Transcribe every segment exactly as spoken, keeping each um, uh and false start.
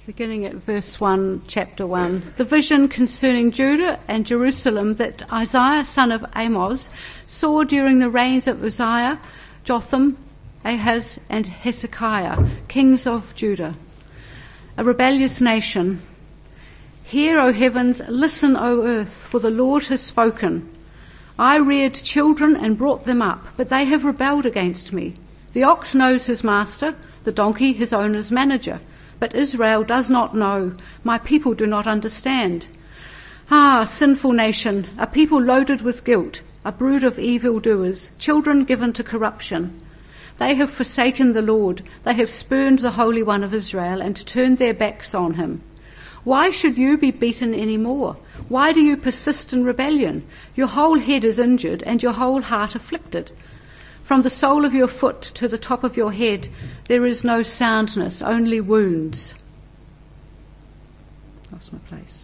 Beginning at verse one, chapter one. The vision concerning Judah and Jerusalem that Isaiah, son of Amos, saw during the reigns of Uzziah, Jotham, Ahaz, and Hezekiah, kings of Judah. A rebellious nation. Hear, O heavens, listen, O earth, for the Lord has spoken. I reared children and brought them up, but they have rebelled against me. The ox knows his master, the donkey his owner's manager. But Israel does not know. My people do not understand. Ah, sinful nation, a people loaded with guilt, a brood of evildoers, children given to corruption. They have forsaken the Lord. They have spurned the Holy One of Israel and turned their backs on him. Why should you be beaten any more? Why do you persist in rebellion? Your whole head is injured and your whole heart afflicted. From the sole of your foot to the top of your head, there is no soundness, only wounds. Lost my place.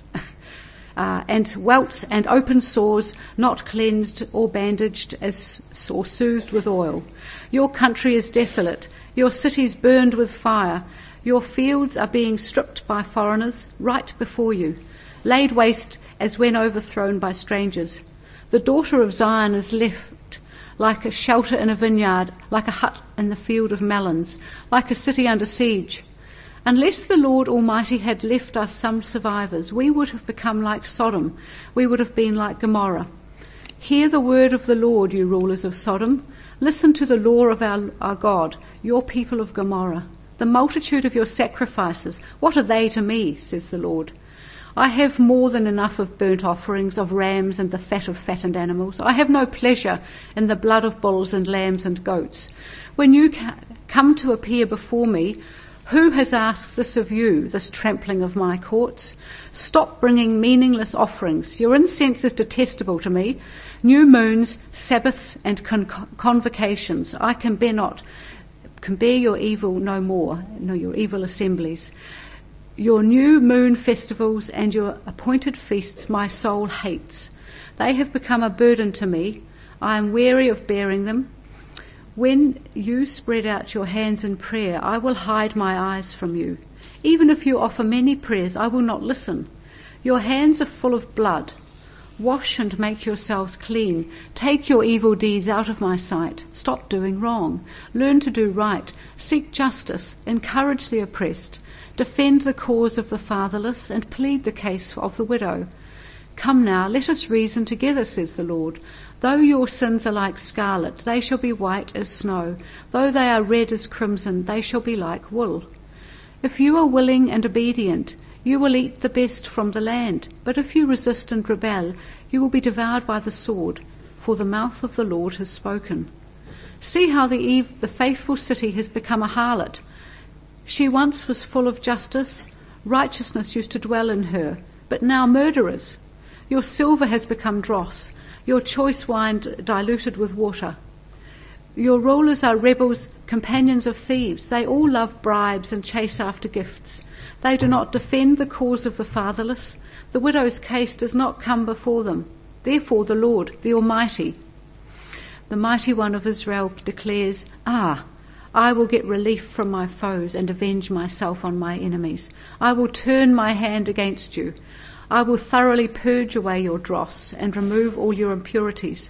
uh, and welts and open sores, not cleansed or bandaged as or soothed with oil. Your country is desolate, your cities burned with fire. Your fields are being stripped by foreigners right before you, laid waste as when overthrown by strangers. The daughter of Zion is left like a shelter in a vineyard, like a hut in the field of melons, like a city under siege. Unless the Lord Almighty had left us some survivors, we would have become like Sodom. We would have been like Gomorrah. Hear the word of the Lord, you rulers of Sodom. Listen to the law of our, our God, your people of Gomorrah. The multitude of your sacrifices, what are they to me, says the Lord? I have more than enough of burnt offerings, of rams and the fat of fattened animals. I have no pleasure in the blood of bulls and lambs and goats. When you ca- come to appear before me, who has asked this of you, this trampling of my courts? Stop bringing meaningless offerings. Your incense is detestable to me. New moons, Sabbaths and con- convocations. I can bear not, can bear your evil no more, no, your evil assemblies. Your new moon festivals and your appointed feasts my soul hates. They have become a burden to me. I am weary of bearing them. When you spread out your hands in prayer, I will hide my eyes from you. Even if you offer many prayers, I will not listen. Your hands are full of blood. Wash and make yourselves clean. Take your evil deeds out of my sight. Stop doing wrong. Learn to do right. Seek justice. Encourage the oppressed. Defend the cause of the fatherless and plead the case of the widow. Come now, let us reason together, says the Lord. Though your sins are like scarlet, they shall be white as snow. Though they are red as crimson, they shall be like wool. If you are willing and obedient, you will eat the best from the land. But if you resist and rebel, you will be devoured by the sword, for the mouth of the Lord has spoken. See how the, eve, the faithful city has become a harlot. She once was full of justice. Righteousness used to dwell in her, but now murderers. Your silver has become dross, your choice wine diluted with water. Your rulers are rebels, companions of thieves. They all love bribes and chase after gifts. They do not defend the cause of the fatherless. The widow's case does not come before them. Therefore the Lord, the Almighty, the Mighty One of Israel declares, Ah, I will get relief from my foes and avenge myself on my enemies. I will turn my hand against you. I will thoroughly purge away your dross and remove all your impurities.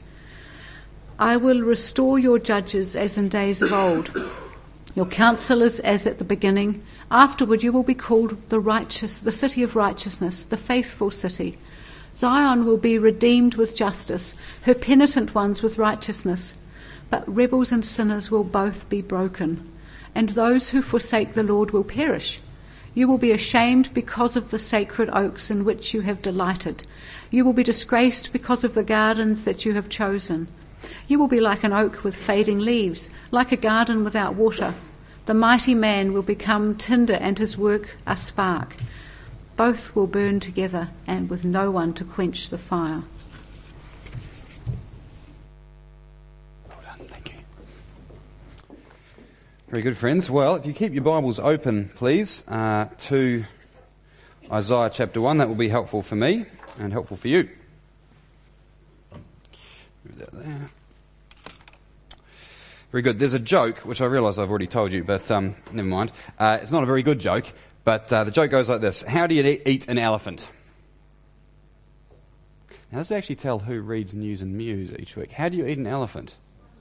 I will restore your judges as in days of old, your counselors as at the beginning. Afterward you will be called the righteous, the city of righteousness, the faithful city. Zion will be redeemed with justice, her penitent ones with righteousness. But rebels and sinners will both be broken, and those who forsake the Lord will perish. You will be ashamed because of the sacred oaks in which you have delighted. You will be disgraced because of the gardens that you have chosen. You will be like an oak with fading leaves, like a garden without water. The mighty man will become tinder and his work a spark. Both will burn together and with no one to quench the fire. Very good, friends. Well, if you keep your Bibles open, please, uh, to Isaiah chapter one, that will be helpful for me and helpful for you. Move that there. Very good. There's a joke, which I realise I've already told you, but um, never mind. Uh, it's not a very good joke, But uh, the joke goes like this. How do you e- eat an elephant? Now, this actually tell who reads News and Muse each week. How do you eat an elephant?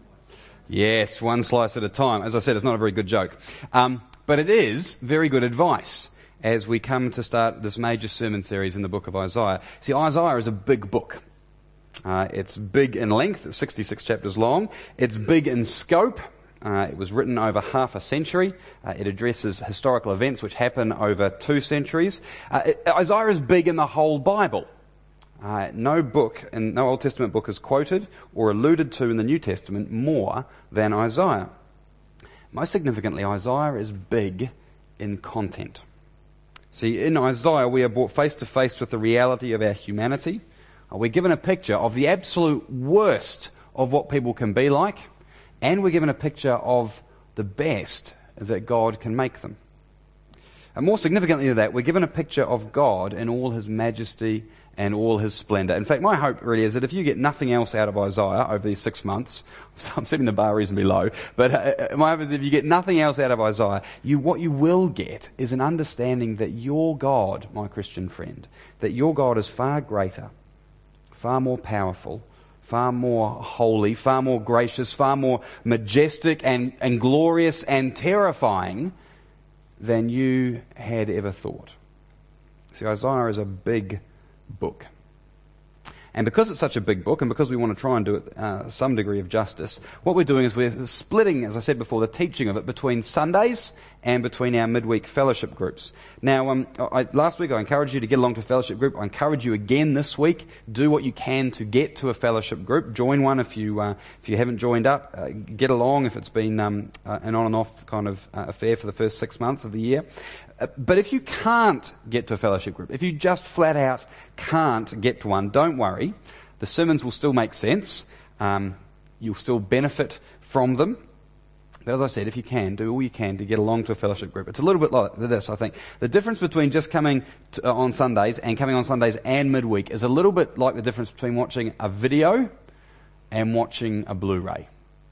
Yes, one slice at a time. As I said, it's not a very good joke. Um, but it is very good advice as we come to start this major sermon series in the book of Isaiah. See, Isaiah is a big book. Uh, it's big in length, it's sixty-six chapters long. It's big in scope. Uh, it was written over half a century. Uh, it addresses historical events which happen over two centuries. Uh, it, Isaiah is big in the whole Bible. Uh, no book, and no Old Testament book is quoted or alluded to in the New Testament more than Isaiah. Most significantly, Isaiah is big in content. See, in Isaiah we are brought face to face with the reality of our humanity. Uh, we're given a picture of the absolute worst of what people can be like, and we're given a picture of the best that God can make them. And more significantly than that, we're given a picture of God in all his majesty and all his splendour. In fact, my hope really is that if you get nothing else out of Isaiah over these six months, I'm setting the bar reasonably low, but uh, my hope is that if you get nothing else out of Isaiah, you, what you will get is an understanding that your God, my Christian friend, that your God is far greater, far more powerful, far more holy, far more gracious, far more majestic and, and glorious and terrifying than you had ever thought. See, Isaiah is a big book. And because it's such a big book, and because we want to try and do it uh, some degree of justice, what we're doing is we're splitting, as I said before, the teaching of it between Sundays and between our midweek fellowship groups. Now, um, I, last week I encouraged you to get along to a fellowship group. I encourage you again this week. Do what you can to get to a fellowship group. Join one if you uh, if you haven't joined up. Uh, get along if it's been um, uh, an on and off kind of uh, affair for the first six months of the year. Uh, but if you can't get to a fellowship group, if you just flat out can't get to one, don't worry. The sermons will still make sense. Um, you'll still benefit from them. But as I said, if you can, do all you can to get along to a fellowship group. It's a little bit like this, I think. The difference between just coming to, uh, on Sundays and coming on Sundays and midweek is a little bit like the difference between watching a video and watching a Blu-ray.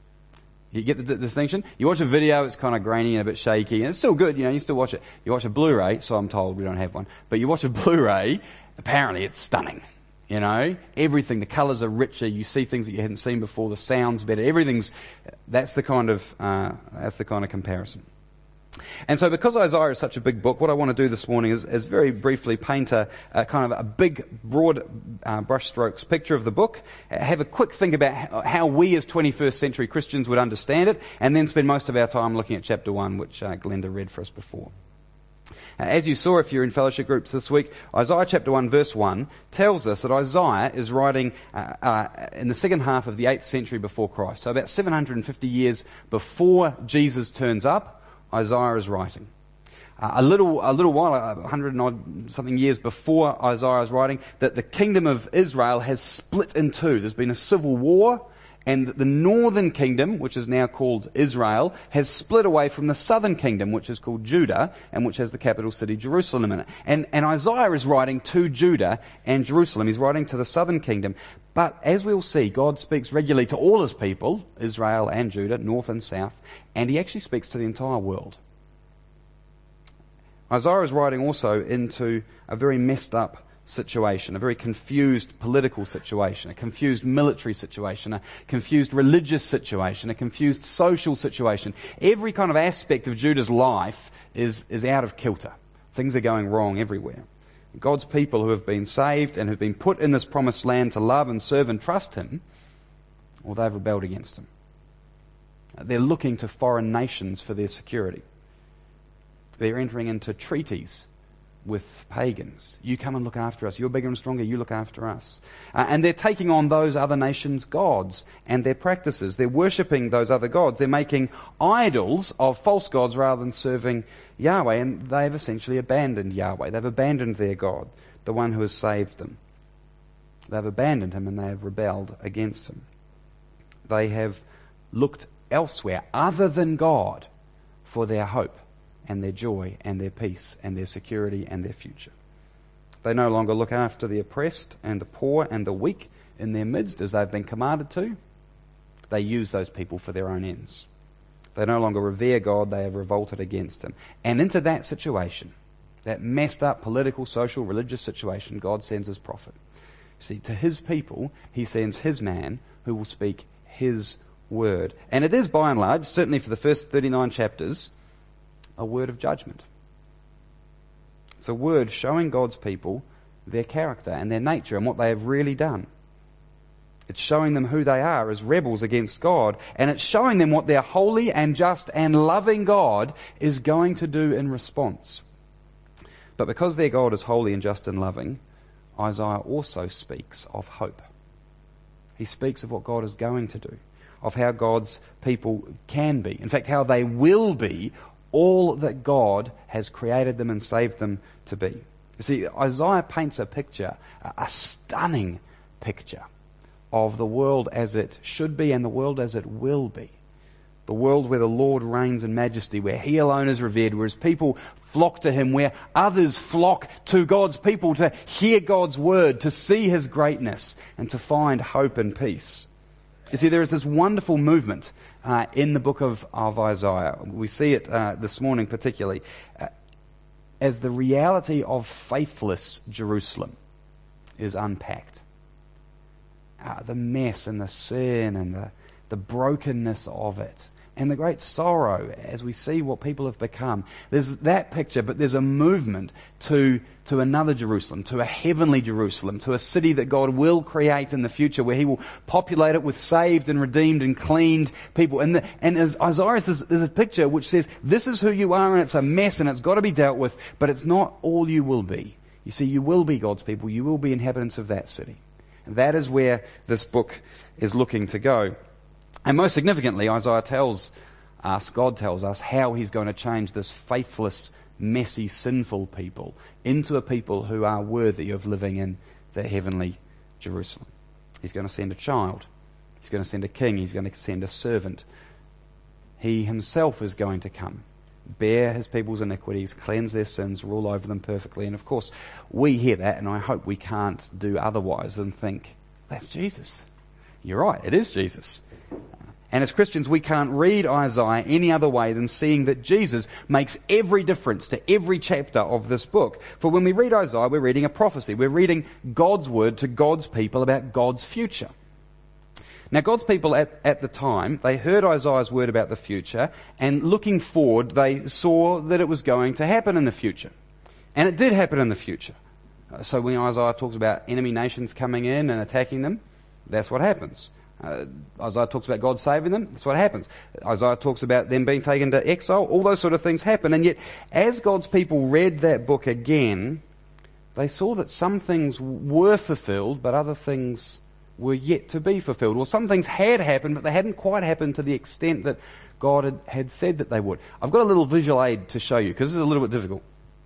You get the d- distinction? You watch a video, it's kind of grainy and a bit shaky, and it's still good, you know, you still watch it. You watch a Blu-ray, so I'm told we don't have one, but you watch a Blu-ray, apparently it's stunning. You know, everything, the colours are richer, you see things that you hadn't seen before, the sound's better, everything's, that's the kind of, uh, that's the kind of comparison. And so because Isaiah is such a big book, what I want to do this morning is, is very briefly paint a, a kind of a big, broad uh, brushstrokes picture of the book, have a quick think about how, how we as twenty-first century Christians would understand it, and then spend most of our time looking at chapter one, which uh, Glenda read for us before. As you saw if you're in fellowship groups this week, Isaiah chapter one verse one tells us that Isaiah is writing uh, uh, in the second half of the eighth century before Christ. So about seven hundred fifty years before Jesus turns up, Isaiah is writing. Uh, a little a little while, a hundred and odd something years before Isaiah is writing, that the kingdom of Israel has split in two. There's been a civil war, and the northern kingdom, which is now called Israel, has split away from the southern kingdom, which is called Judah, and which has the capital city Jerusalem in it. And, and Isaiah is writing to Judah and Jerusalem. He's writing to the southern kingdom. But as we'll see, God speaks regularly to all his people, Israel and Judah, north and south, and he actually speaks to the entire world. Isaiah is writing also into a very messed up situation, a very confused political situation, a confused military situation, a confused religious situation, a confused social situation. Every kind of aspect of Judah's life is, is out of kilter. Things are going wrong everywhere. God's people who have been saved and who have been put in this promised land to love and serve and trust him, well, they've rebelled against him. They're looking to foreign nations for their security. They're entering into treaties with pagans. You come and look after us. You're bigger and stronger. You look after us. Uh, and they're taking on those other nations' gods and their practices. They're worshipping those other gods. They're making idols of false gods rather than serving Yahweh. And they've essentially abandoned Yahweh. They've abandoned their God, the one who has saved them. They've abandoned him and they have rebelled against him. They have looked elsewhere other than God for their hope and their joy and their peace and their security and their future. They no longer look after the oppressed and the poor and the weak in their midst as they've been commanded to. They use those people for their own ends. They no longer revere God, they have revolted against him. And into that situation, that messed up political, social, religious situation, God sends his prophet. See, to his people, he sends his man who will speak his word. And it is, by and large, certainly for the first thirty-nine chapters, a word of judgment. It's a word showing God's people their character and their nature and what they have really done. It's showing them who they are as rebels against God, and it's showing them what their holy and just and loving God is going to do in response. But because their God is holy and just and loving, Isaiah also speaks of hope. He speaks of what God is going to do, of how God's people can be, in fact, how they will be all that God has created them and saved them to be. You see, Isaiah paints a picture, a stunning picture, of the world as it should be and the world as it will be. The world where the Lord reigns in majesty, where he alone is revered, where his people flock to him, where others flock to God's people to hear God's word, to see his greatness, and to find hope and peace. You see, there is this wonderful movement uh, in the book of, of Isaiah. We see it uh, this morning particularly uh, as the reality of faithless Jerusalem is unpacked. Uh, the mess and the sin and the, the brokenness of it and the great sorrow as we see what people have become. There's that picture, but there's a movement to, to another Jerusalem, to a heavenly Jerusalem, to a city that God will create in the future where he will populate it with saved and redeemed and cleaned people. And, the, and as Isaiah says, there's a picture which says, this is who you are and it's a mess and it's got to be dealt with, but it's not all you will be. You see, you will be God's people. You will be inhabitants of that city. And that is where this book is looking to go. And most significantly, Isaiah tells us, God tells us, how he's going to change this faithless, messy, sinful people into a people who are worthy of living in the heavenly Jerusalem. He's going to send a child. He's going to send a king. He's going to send a servant. He himself is going to come, bear his people's iniquities, cleanse their sins, rule over them perfectly. And of course, we hear that, and I hope we can't do otherwise than think, that's Jesus. You're right, it is Jesus. And as Christians, we can't read Isaiah any other way than seeing that Jesus makes every difference to every chapter of this book. For when we read Isaiah, we're reading a prophecy. We're reading God's word to God's people about God's future. Now, God's people at, at the time, they heard Isaiah's word about the future, and looking forward, they saw that it was going to happen in the future. And it did happen in the future. So when Isaiah talks about enemy nations coming in and attacking them, that's what happens. Uh, Isaiah talks about God saving them, that's what happens. Isaiah talks about them being taken to exile, all those sort of things happen. And yet, as God's people read that book again, they saw that some things were fulfilled, but other things were yet to be fulfilled. Or some things had happened, but they hadn't quite happened to the extent that God had, had said that they would. I've got a little visual aid to show you, because this is a little bit difficult.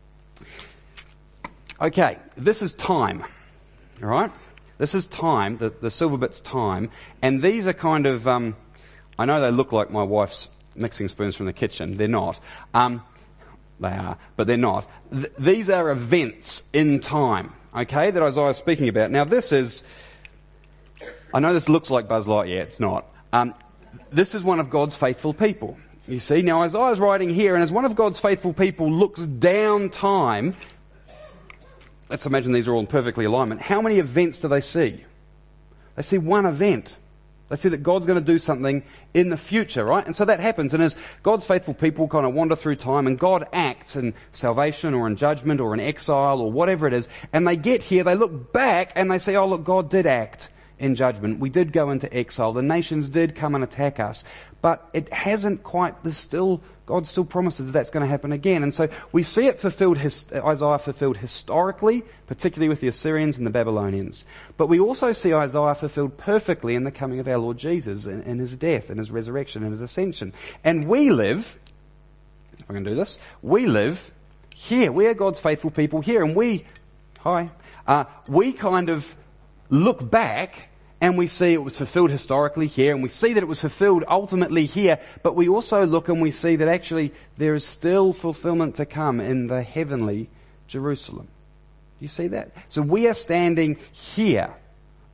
Okay, this is time, all right? This is time, the, the silver bit's time, and these are kind of, um, I know they look like my wife's mixing spoons from the kitchen. They're not. Um, they are, but they're not. Th- these are events in time, okay, that Isaiah is speaking about. Now this is, I know this looks like Buzz Lightyear, it's not. Um, this is one of God's faithful people. You see, now Isaiah's writing here, and as one of God's faithful people looks down time, let's imagine these are all in perfectly alignment. How many events do they see? They see one event. They see that God's going to do something in the future, right? And so that happens. And as God's faithful people kind of wander through time and God acts in salvation or in judgment or in exile or whatever it is, and they get here, they look back and they say, oh, look, God did act in judgment. We did go into exile. The nations did come and attack us. But it hasn't quite, there's still, God still promises that that's going to happen again. And so we see it fulfilled, Isaiah fulfilled historically, particularly with the Assyrians and the Babylonians. But we also see Isaiah fulfilled perfectly in the coming of our Lord Jesus, in, in his death, in his resurrection, in his ascension. And we live, if I can do this, we live here. We are God's faithful people here. And we, hi, uh, we kind of look back and we see it was fulfilled historically here, and we see that it was fulfilled ultimately here, but we also look and we see that actually there is still fulfillment to come in the heavenly Jerusalem. Do you see that? So we are standing here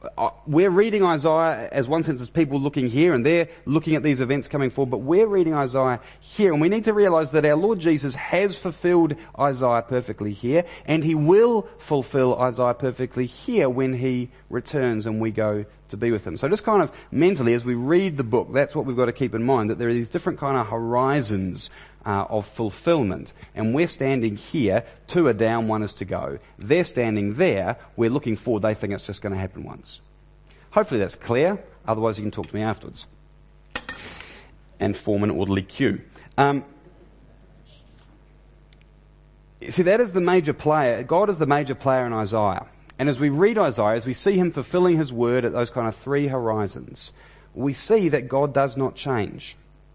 we're reading Isaiah as one sense as people looking here, and they're looking at these events coming forward, but we're reading Isaiah here, and we need to realise that our Lord Jesus has fulfilled Isaiah perfectly here, and he will fulfil Isaiah perfectly here when he returns and we go to be with him. So just kind of mentally, as we read the book, that's what we've got to keep in mind, that there are these different kind of horizons Uh, of fulfillment, and we're standing here, two are down, one is to go. They're standing there, we're looking forward, they think it's just going to happen once. Hopefully that's clear, otherwise you can talk to me afterwards and form an orderly queue. Um, see, that is the major player. God is the major player in Isaiah, and as we read Isaiah, as we see him fulfilling his word at those kind of three horizons, we see that God does not change.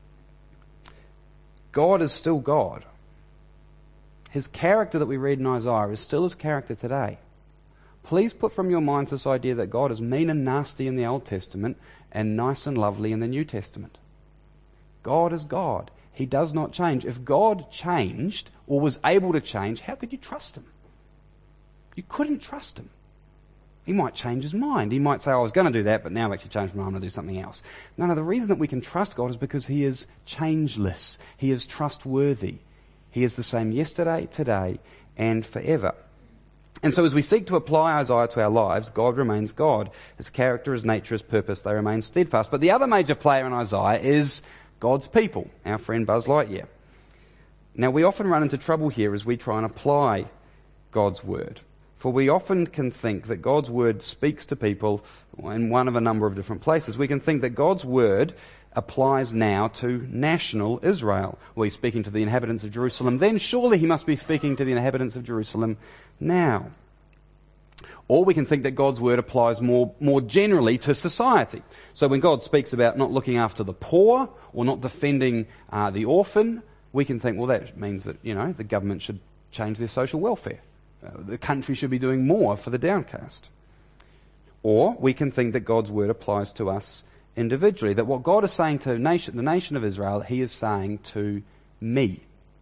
God is still God. His character that we read in Isaiah is still his character today. Please put from your minds this idea that God is mean and nasty in the Old Testament and nice and lovely in the New Testament. God is God. He does not change. If God changed or was able to change, how could you trust him? You couldn't trust him. He might change his mind. He might say, oh, I was going to do that, but now I've actually changed my mind, I'm going to do something else. No, no, the reason that we can trust God is because he is changeless. He is trustworthy. He is the same yesterday, today, and forever. And so as we seek to apply Isaiah to our lives, God remains God. His character, his nature, his purpose, they remain steadfast. But the other major player in Isaiah is God's people, our friend Buzz Lightyear. Now, we often run into trouble here as we try and apply God's word. For we often can think that God's word speaks to people in one of a number of different places. We can think that God's word applies now to national Israel. Well, he's speaking to the inhabitants of Jerusalem then, surely he must be speaking to the inhabitants of Jerusalem now. Or we can think that God's word applies more, more generally to society. So when God speaks about not looking after the poor or not defending uh, the orphan, we can think, well, that means that, you know, the government should change their social welfare. Uh, the country should be doing more for the downcast. Or we can think that God's word applies to us individually, that what God is saying to nation, the nation of Israel, he is saying to me.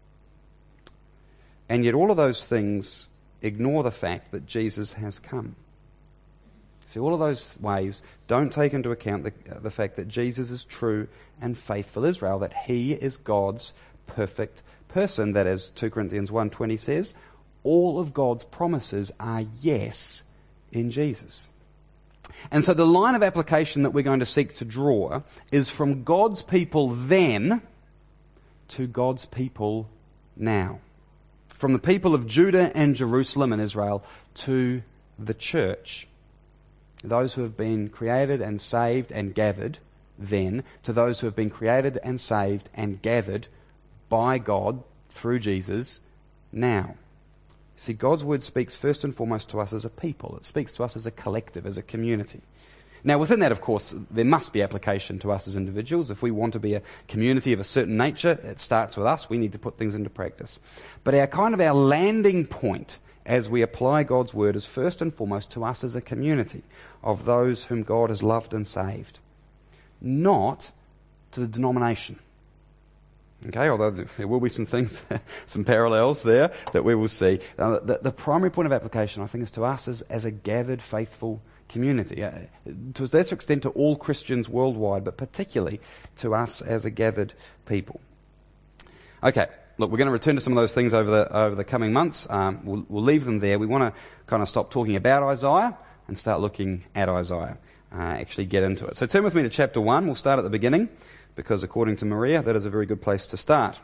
And yet all of those things ignore the fact that Jesus has come. See, all of those ways don't take into account the, the fact that Jesus is true and faithful Israel, that he is God's perfect person, that as two Corinthians one twenty says, all of God's promises are yes in Jesus. And so the line of application that we're going to seek to draw is from God's people then to God's people now. From the people of Judah and Jerusalem and Israel to the church. Those who have been created and saved and gathered then to those who have been created and saved and gathered by God through Jesus now. See, God's word speaks first and foremost to us as a people. It speaks to us as a collective, as a community. Now, within that, of course, there must be application to us as individuals. If we want to be a community of a certain nature, it starts with us. We need to put things into practice. But our kind of our landing point as we apply God's word is first and foremost to us as a community of those whom God has loved and saved, not to the denomination. Okay, although there will be some things, some parallels there that we will see. Uh, the, the primary point of application, I think, is to us as, as a gathered, faithful community. Uh, to a lesser extent to all Christians worldwide, but particularly to us as a gathered people. Okay, look, we're going to return to some of those things over the over the coming months. Um, we'll, we'll leave them there. We want to kind of stop talking about Isaiah and start looking at Isaiah, uh, actually get into it. So turn with me to chapter one. We'll start at the beginning, because according to Maria, that is a very good place to start.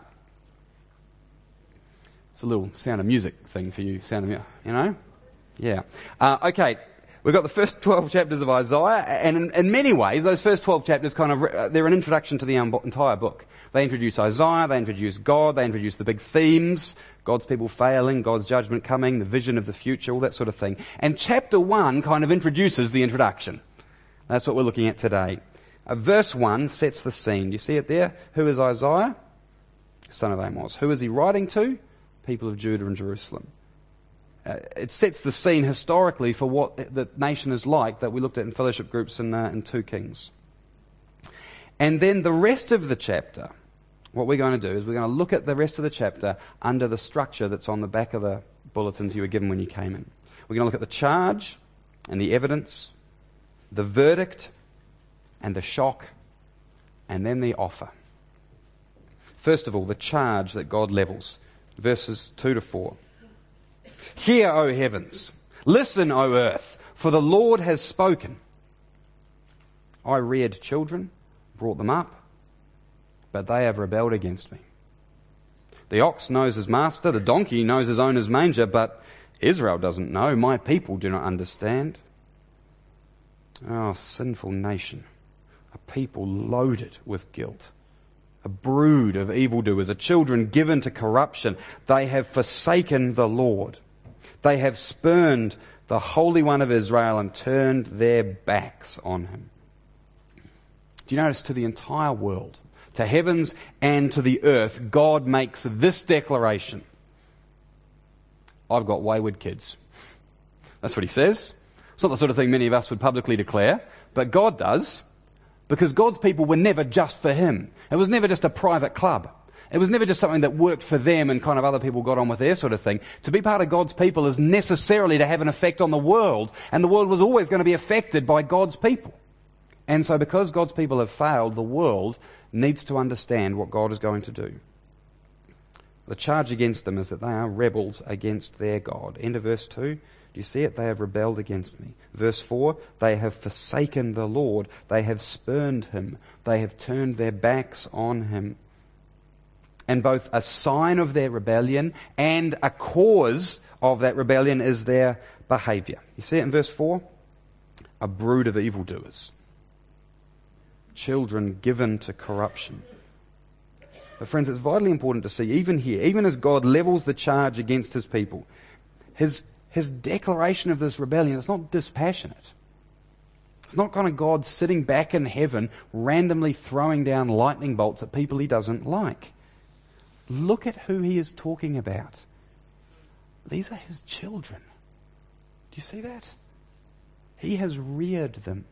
It's a little Sound of Music thing for you, Sound of Music, you know? Yeah. Uh, okay, we've got the first twelve chapters of Isaiah, and in, in many ways, those first twelve chapters kind of, uh, they're an introduction to the entire book. They introduce Isaiah, they introduce God, they introduce the big themes, God's people failing, God's judgment coming, the vision of the future, all that sort of thing. And chapter one kind of introduces the introduction. That's what we're looking at today. Uh, verse one sets the scene. Do you see it there? Who is Isaiah? Son of Amos. Who is he writing to? People of Judah and Jerusalem. Uh, it sets the scene historically for what the nation is like that we looked at in fellowship groups in, uh, in two Kings. And then the rest of the chapter, what we're going to do is we're going to look at the rest of the chapter under the structure that's on the back of the bulletins you were given when you came in. We're going to look at the charge and the evidence the verdict and the shock and then the offer. First of all, the charge that God levels. Verses two to four. Hear, O heavens, listen, O earth, for the Lord has spoken. I reared children, brought them up, but they have rebelled against me. The ox knows his master, the donkey knows his owner's manger, but Israel doesn't know. My people do not understand. Oh, sinful nation, a people loaded with guilt, a brood of evildoers, a children given to corruption. They have forsaken the Lord. They have spurned the Holy One of Israel and turned their backs on him. Do you notice, to the entire world, to heavens and to the earth, God makes this declaration: I've got wayward kids. That's what he says. It's not the sort of thing many of us would publicly declare, but God does, because God's people were never just for him. It was never just a private club. It was never just something that worked for them and kind of other people got on with their sort of thing. To be part of God's people is necessarily to have an effect on the world, and the world was always going to be affected by God's people. And so because God's people have failed, the world needs to understand what God is going to do. The charge against them is that they are rebels against their God. End of verse two. Do you see it? They have rebelled against me. Verse four, they have forsaken the Lord. They have spurned him. They have turned their backs on him. And both a sign of their rebellion and a cause of that rebellion is their behaviour. You see it in verse four? A brood of evildoers. Children given to corruption. But friends, it's vitally important to see, even here, even as God levels the charge against his people, his His declaration of this rebellion is not dispassionate. It's not kind of God sitting back in heaven randomly throwing down lightning bolts at people he doesn't like. Look at who he is talking about. These are his children. Do you see that? He has reared them.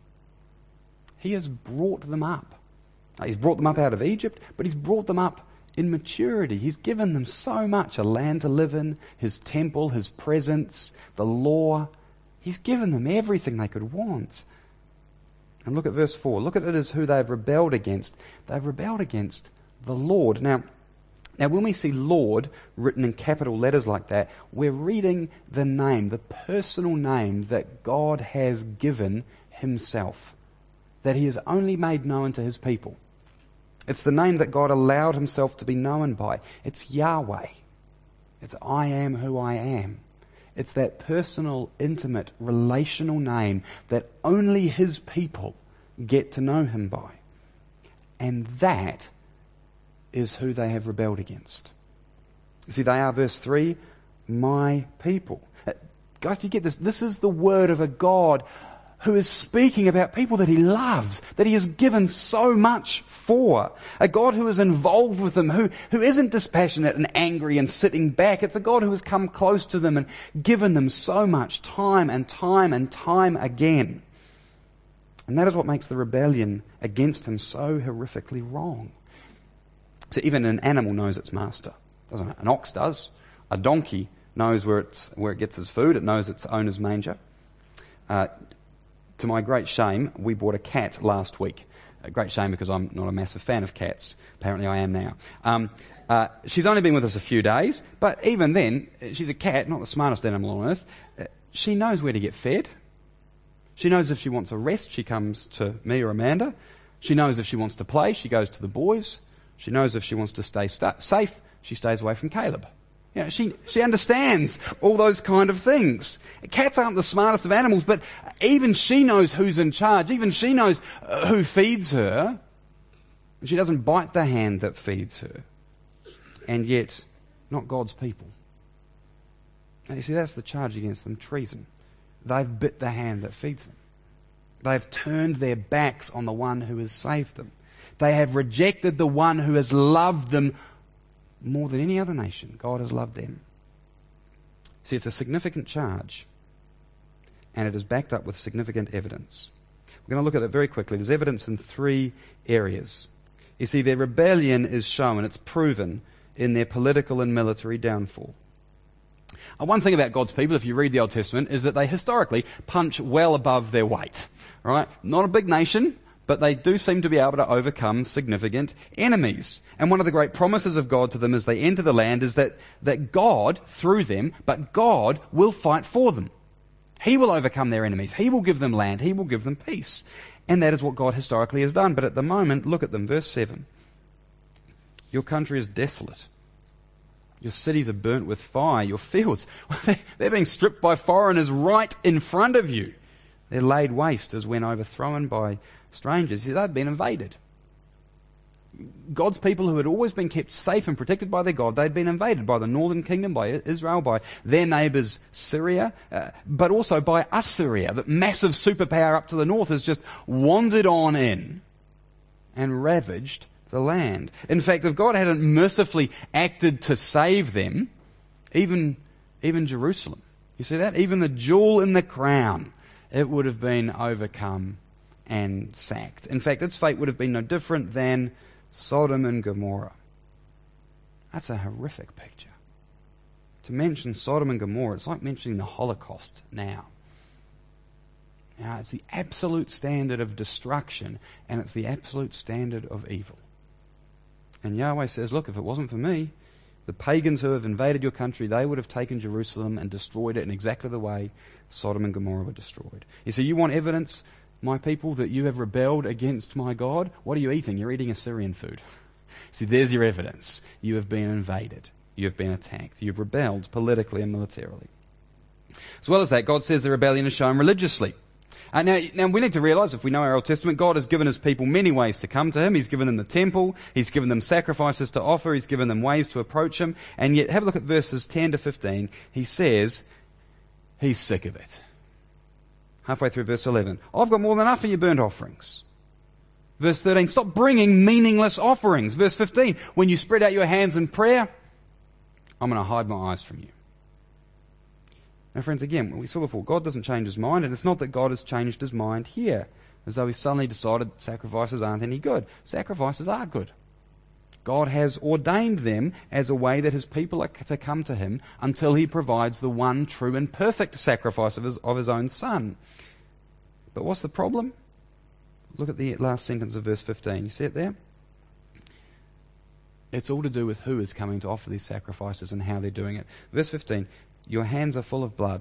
He has brought them up. Now, he's brought them up out of Egypt, but he's brought them up in maturity. He's given them so much: a land to live in, his temple, his presence, the law. He's given them everything they could want. And look at verse four. Look at it as who they've rebelled against. They've rebelled against the Lord. Now, now when we see Lord written in capital letters like that, we're reading the name, the personal name that God has given himself, that he has only made known to his people. It's the name that God allowed himself to be known by. It's Yahweh. It's I am who I am. It's that personal, intimate, relational name that only his people get to know him by. And that is who they have rebelled against. See, they are, verse three, my people. Uh, guys, do you get this? This is the word of a God who is speaking about people that he loves, that he has given so much for. A God who is involved with them, who, who isn't dispassionate and angry and sitting back. It's a God who has come close to them and given them so much time and time and time again. And that is what makes the rebellion against him so horrifically wrong. So even an animal knows its master, doesn't it? An ox does. A donkey knows where, it's, where it gets its food. It knows its owner's manger. Uh, To my great shame, we bought a cat last week. A great shame because I'm not a massive fan of cats. Apparently I am now. Um, uh, she's only been with us a few days, but even then, she's a cat, not the smartest animal on earth. Uh, she knows where to get fed. She knows if she wants a rest, she comes to me or Amanda. She knows if she wants to play, she goes to the boys. She knows if she wants to stay sta- safe, she stays away from Caleb. You know, she, she understands all those kind of things. Cats aren't the smartest of animals, but even she knows who's in charge. Even she knows uh, who feeds her. She doesn't bite the hand that feeds her. And yet, not God's people. And you see, that's the charge against them, treason. They've bit the hand that feeds them. They've turned their backs on the one who has saved them. They have rejected the one who has loved them more than any other nation. God has loved them. See, it's a significant charge, and it is backed up with significant evidence. We're going to look at it very quickly. There's evidence in three areas. You see, their rebellion is shown, it's proven in their political and military downfall. Uh, one thing about God's people, if you read the Old Testament, is that they historically punch well above their weight. Right? Not a big nation, but they do seem to be able to overcome significant enemies. And one of the great promises of God to them as they enter the land is that, that God, through them, but God will fight for them. He will overcome their enemies. He will give them land. He will give them peace. And that is what God historically has done. But at the moment, look at them. Verse seven. Your country is desolate. Your cities are burnt with fire. Your fields, they're being stripped by foreigners right in front of you. They're laid waste as when overthrown by strangers. They've been invaded. God's people who had always been kept safe and protected by their God, they'd been invaded by the northern kingdom, by Israel, by their neighbours Syria, uh, but also by Assyria. That massive superpower up to the north has just wandered on in and ravaged the land. In fact, if God hadn't mercifully acted to save them, even, even Jerusalem, you see that? Even the jewel in the crown, it would have been overcome and sacked. In fact, its fate would have been no different than Sodom and Gomorrah. That's a horrific picture. To mention Sodom and Gomorrah, it's like mentioning the Holocaust now. Now, it's the absolute standard of destruction, and it's the absolute standard of evil. And Yahweh says, look, if it wasn't for me, the pagans who have invaded your country, they would have taken Jerusalem and destroyed it in exactly the way Sodom and Gomorrah were destroyed. You see, you want evidence, my people, that you have rebelled against my God? What are you eating? You're eating Assyrian food. See, there's your evidence. You have been invaded. You have been attacked. You've rebelled politically and militarily. As well as that, God says the rebellion is shown religiously. Uh, now, now, we need to realise, if we know our Old Testament, God has given his people many ways to come to him. He's given them the temple. He's given them sacrifices to offer. He's given them ways to approach him. And yet, have a look at verses ten to fifteen. He says he's sick of it. Halfway through verse eleven. I've got more than enough of your burnt offerings. Verse thirteen. Stop bringing meaningless offerings. Verse fifteen. When you spread out your hands in prayer, I'm going to hide my eyes from you. Now, friends, again, we saw before, God doesn't change his mind, and it's not that God has changed his mind here, as though he suddenly decided sacrifices aren't any good. Sacrifices are good. God has ordained them as a way that his people are to come to him until he provides the one true and perfect sacrifice of his, of his own Son. But what's the problem? Look at the last sentence of verse fifteen. You see it there? It's all to do with who is coming to offer these sacrifices and how they're doing it. Verse fifteen. Your hands are full of blood.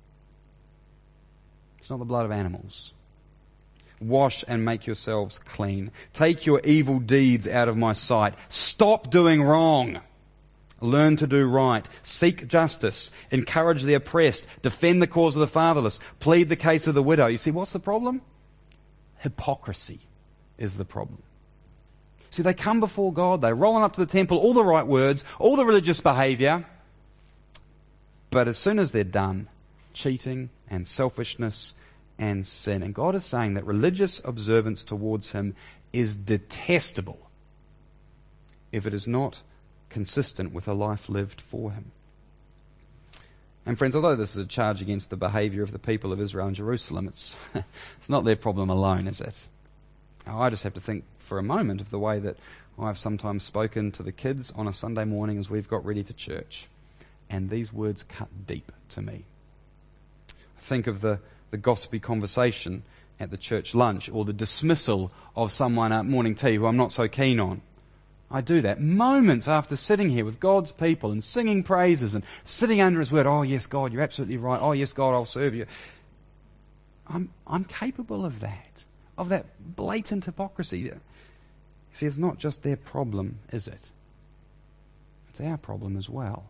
It's not the blood of animals. Wash and make yourselves clean. Take your evil deeds out of my sight. Stop doing wrong. Learn to do right. Seek justice. Encourage the oppressed. Defend the cause of the fatherless. Plead the case of the widow. You see, what's the problem? Hypocrisy is the problem. See, they come before God. They're rolling up to the temple, all the right words, all the religious behaviour. But as soon as they're done, cheating and selfishness and sin. And God is saying that religious observance towards him is detestable if it is not consistent with a life lived for him. And friends, although this is a charge against the behaviour of the people of Israel and Jerusalem, it's, it's not their problem alone, is it? Now, I just have to think for a moment of the way that I've sometimes spoken to the kids on a Sunday morning as we've got ready to church. And these words cut deep to me. Think of the, the gossipy conversation at the church lunch, or the dismissal of someone at morning tea who I'm not so keen on. I do that moments after sitting here with God's people and singing praises and sitting under his word. Oh yes, God, you're absolutely right. Oh yes, God, I'll serve you. I'm, I'm capable of that, of that blatant hypocrisy. See, it's not just their problem, is it? It's our problem as well.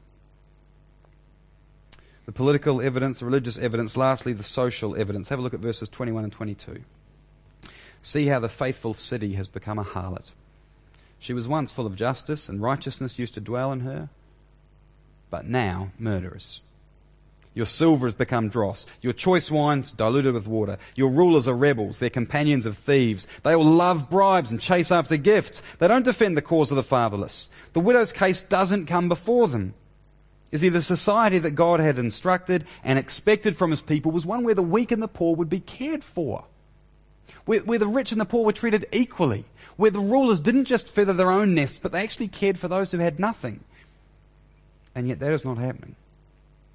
The political evidence, the religious evidence, lastly the social evidence. Have a look at verses twenty-one and twenty-two. See how the faithful city has become a harlot. She was once full of justice, and righteousness used to dwell in her, but now murderous. Your silver has become dross, your choice wines diluted with water. Your rulers are rebels, they're companions of thieves. They all love bribes and chase after gifts. They don't defend the cause of the fatherless. The widow's case doesn't come before them. You see, the society that God had instructed and expected from his people was one where the weak and the poor would be cared for, where, where the rich and the poor were treated equally, where the rulers didn't just feather their own nests, but they actually cared for those who had nothing. And yet that is not happening.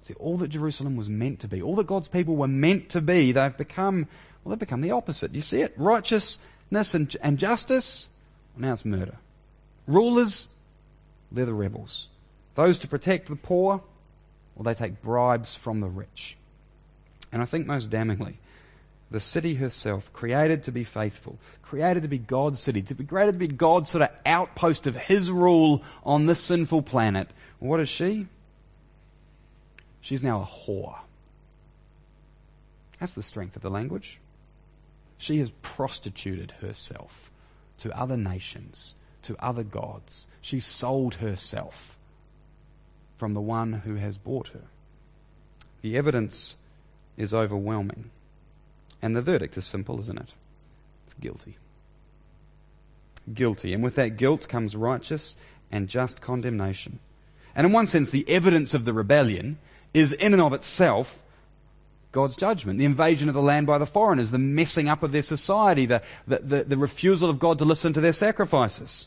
See, all that Jerusalem was meant to be, all that God's people were meant to be, they've become, well, they've become the opposite. You see it? Righteousness and, and justice, well, now it's murder. Rulers, they're the rebels. Those to protect the poor, well, they take bribes from the rich. And I think most damningly, the city herself, created to be faithful, created to be God's city, to be created to be God's sort of outpost of His rule on this sinful planet, what is she? She's now a whore. That's the strength of the language. She has prostituted herself to other nations, to other gods. She's sold herself from the one who has bought her. The evidence is overwhelming. And the verdict is simple, isn't it? It's guilty. Guilty. And with that guilt comes righteous and just condemnation. And in one sense, the evidence of the rebellion is in and of itself God's judgment, the invasion of the land by the foreigners, the messing up of their society, the, the, the, the refusal of God to listen to their sacrifices.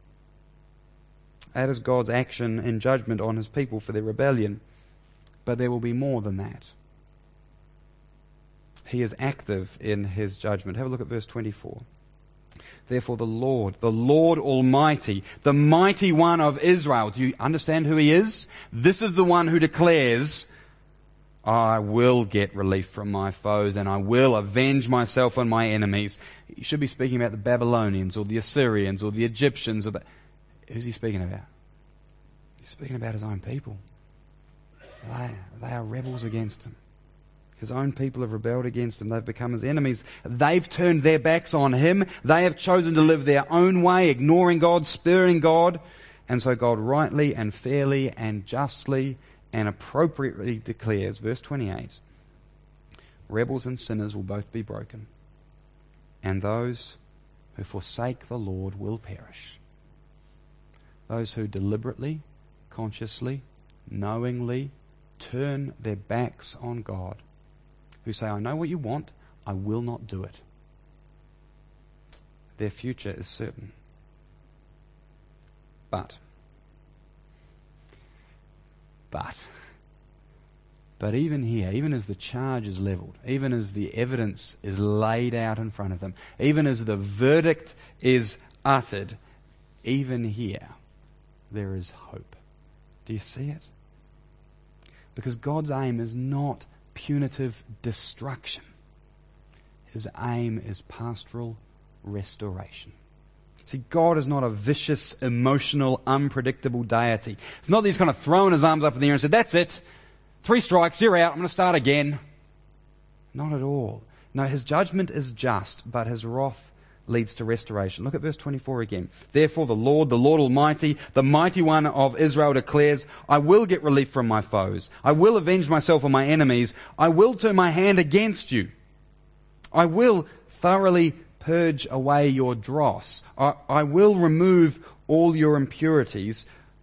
That is God's action in judgment on His people for their rebellion. But there will be more than that. He is active in His judgment. Have a look at verse twenty-four. Therefore the Lord, the Lord Almighty, the mighty one of Israel. Do you understand who He is? This is the one who declares, I will get relief from my foes and I will avenge myself on my enemies. He should be speaking about the Babylonians or the Assyrians or the Egyptians. Or the... Who's He speaking about? He's speaking about His own people. They, they are rebels against Him. His own people have rebelled against Him. They've become His enemies. They've turned their backs on Him. They have chosen to live their own way, ignoring God, spurning God. And so God rightly and fairly and justly and appropriately declares, verse twenty-eight, rebels and sinners will both be broken, and those who forsake the Lord will perish. Those who deliberately, consciously, knowingly turn their backs on God, who say, I know what you want, I will not do it. Their future is certain. But, but, but even here, even as the charge is levelled, even as the evidence is laid out in front of them, even as the verdict is uttered, even here, there is hope. Do you see it? Because God's aim is not punitive destruction. His aim is pastoral restoration. See, God is not a vicious, emotional, unpredictable deity. It's not that He's kind of thrown His arms up in the air and said, that's it, three strikes, you're out, I'm going to start again. Not at all. No, His judgment is just, but His wrath leads to restoration. Look at verse twenty-four again. Therefore the Lord, the Lord Almighty, the mighty one of Israel declares, I will get relief from my foes. I will avenge myself on my enemies. I will turn my hand against you. I will thoroughly purge away your dross. I, I will remove all your impurities.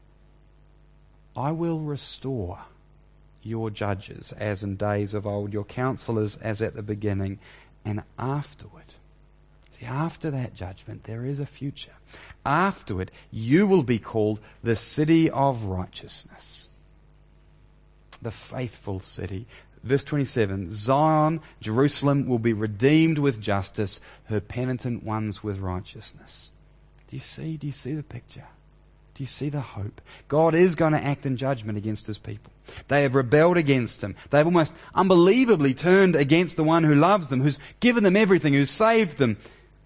I will restore your judges as in days of old, your counselors as at the beginning, and afterward. See, after that judgment, there is a future. Afterward, you will be called the city of righteousness, the faithful city. Verse twenty-seven, Zion, Jerusalem, will be redeemed with justice, her penitent ones with righteousness. Do you see? Do you see the picture? Do you see the hope? God is going to act in judgment against His people. They have rebelled against Him. They have almost unbelievably turned against the one who loves them, who's given them everything, who's saved them.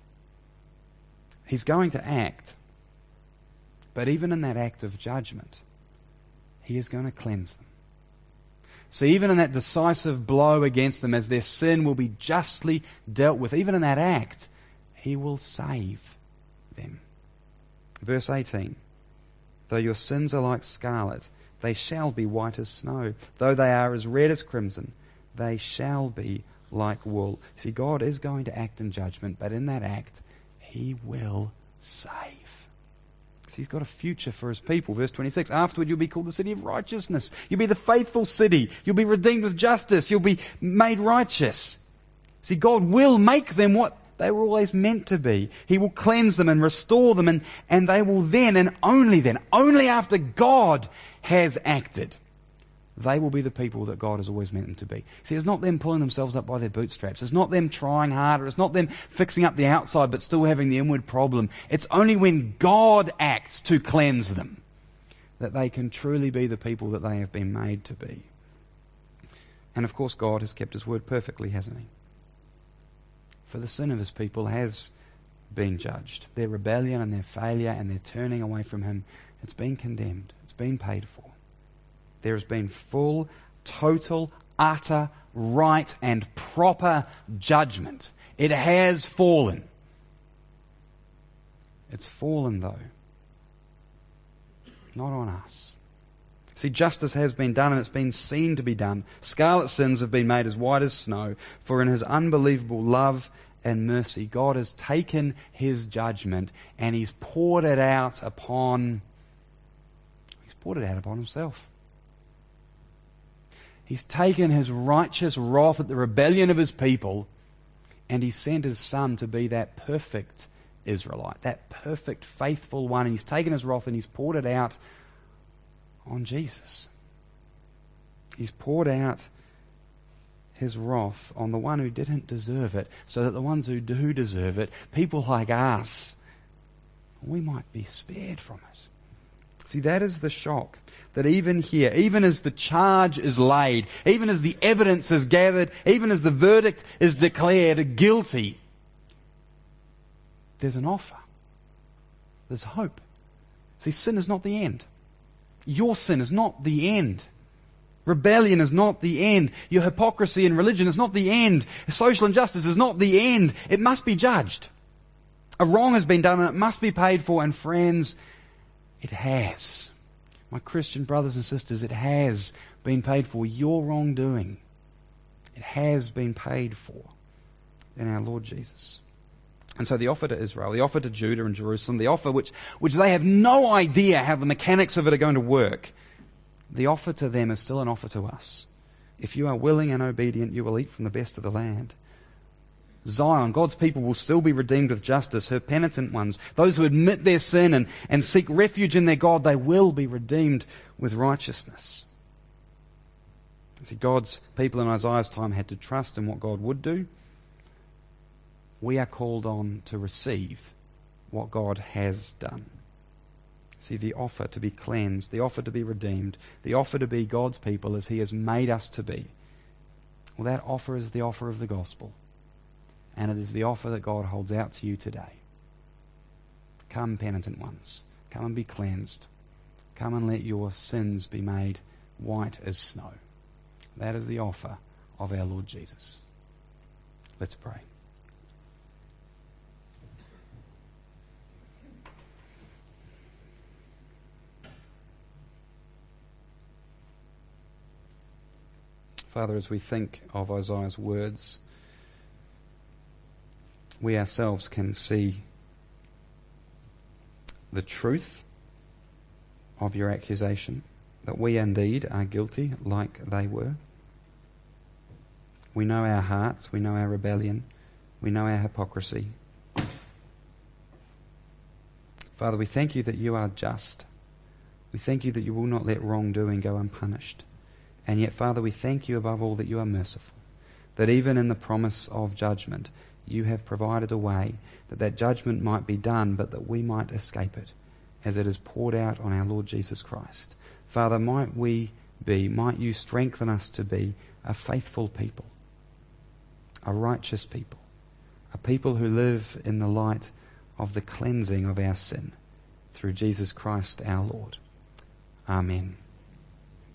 He's going to act. But even in that act of judgment, He is going to cleanse them. So even in that decisive blow against them, as their sin will be justly dealt with, even in that act, He will save them. Verse eighteen, though your sins are like scarlet, they shall be white as snow. Though they are as red as crimson, they shall be like wool. See, God is going to act in judgment, but in that act, He will save. So He's got a future for His people. Verse twenty-six, afterward you'll be called the city of righteousness. You'll be the faithful city. You'll be redeemed with justice. You'll be made righteous. See, God will make them what they were always meant to be. He will cleanse them and restore them, and, and they will then, and only then, only after God has acted, they will be the people that God has always meant them to be. See, it's not them pulling themselves up by their bootstraps. It's not them trying harder. It's not them fixing up the outside but still having the inward problem. It's only when God acts to cleanse them that they can truly be the people that they have been made to be. And of course, God has kept his word perfectly, hasn't he? For the sin of his people has been judged. Their rebellion and their failure and their turning away from him, it's been condemned. It's been paid for. There has been full, total, utter, right and proper judgment. It has fallen. It's fallen, though, not on us. See, justice has been done and it's been seen to be done. Scarlet sins have been made as white as snow, for in his unbelievable love and mercy, God has taken his judgment and he's poured it out upon, he's poured it out upon himself. He's taken his righteous wrath at the rebellion of his people and he sent his son to be that perfect Israelite, that perfect, faithful one. And he's taken his wrath and he's poured it out on Jesus. He's poured out his wrath on the one who didn't deserve it, so that the ones who do deserve it, people like us, we might be spared from it. See, that is the shock. That even here, even as the charge is laid, even as the evidence is gathered, even as the verdict is declared guilty, there's an offer. There's hope. See, sin is not the end. Your sin is not the end. Rebellion is not the end. Your hypocrisy in religion is not the end. Social injustice is not the end. It must be judged. A wrong has been done and it must be paid for. And friends, it has. My Christian brothers and sisters, it has been paid for. Your wrongdoing, it has been paid for in our Lord Jesus. And so the offer to Israel, the offer to Judah and Jerusalem, the offer which, which they have no idea how the mechanics of it are going to work, the offer to them is still an offer to us. If you are willing and obedient, you will eat from the best of the land. Zion, God's people, will still be redeemed with justice. Her penitent ones, those who admit their sin and, and seek refuge in their God, they will be redeemed with righteousness. See, God's people in Isaiah's time had to trust in what God would do. We are called on to receive what God has done. See, the offer to be cleansed, the offer to be redeemed, the offer to be God's people as he has made us to be. Well, that offer is the offer of the gospel. And it is the offer that God holds out to you today. Come, penitent ones. Come and be cleansed. Come and let your sins be made white as snow. That is the offer of our Lord Jesus. Let's pray. Father, as we think of Isaiah's words, we ourselves can see the truth of your accusation, that we indeed are guilty like they were. We know our hearts, we know our rebellion, we know our hypocrisy. Father, we thank you that you are just. We thank you that you will not let wrongdoing go unpunished. And yet, Father, we thank you above all that you are merciful, that even in the promise of judgment, you have provided a way that that judgment might be done, but that we might escape it as it is poured out on our Lord Jesus Christ. Father, might we be, might you strengthen us to be a faithful people, a righteous people, a people who live in the light of the cleansing of our sin through Jesus Christ our Lord. Amen.